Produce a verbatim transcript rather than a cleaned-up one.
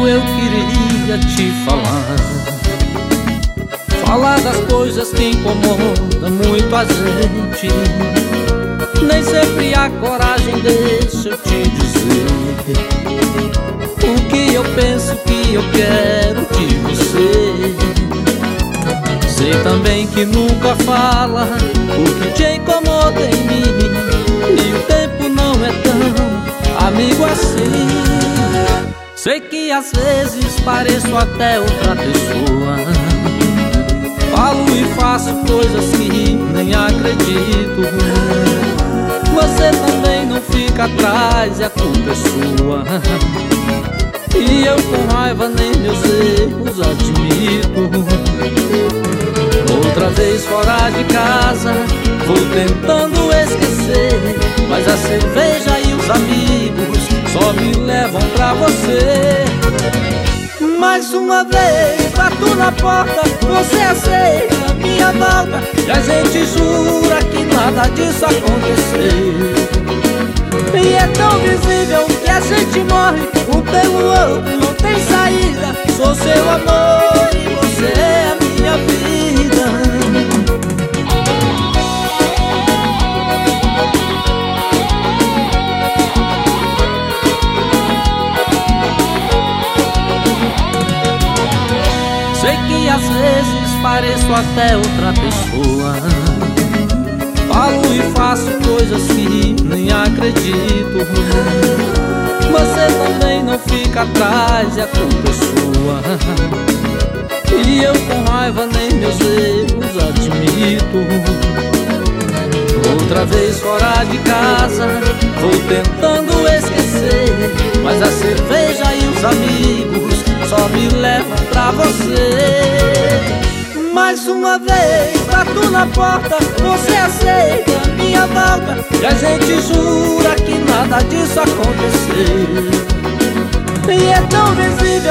eu queria te falar, falar das coisas que incomodam muito a gente. Nem sempre há coragem, deixa eu te dizer o que eu penso, que eu quero de você. Sei também que nunca fala o que te incomoda em mim, e o tempo não é tão amigo assim. Sei que às vezes pareço até outra pessoa, falo e faço coisas que nem acredito. Você também não fica atrás e a culpa é sua, e eu com raiva nem meus erros admito. Outra vez fora de casa, vou tentando esquecer, mas a cerveja e os amigos só me levam pra você. Mais uma vez bato na porta, você aceita minha volta, e a gente jura que nada disso aconteceu. E é tão visível que a gente morre um pelo outro, não tem saída. Sou seu amor e você é a minha vida. Sei que às vezes pareço até outra pessoa, falo e faço coisas que nem acredito. Você também não fica atrás e a culpa é sua, e eu com raiva nem meus erros admito. Outra vez fora de casa, vou tentando esquecer, mas a cerveja e os amigos só me levam pra você. Mais uma vez bato na porta, você aceita minha volta, e a gente jura que nada disso aconteceu. E é tão visível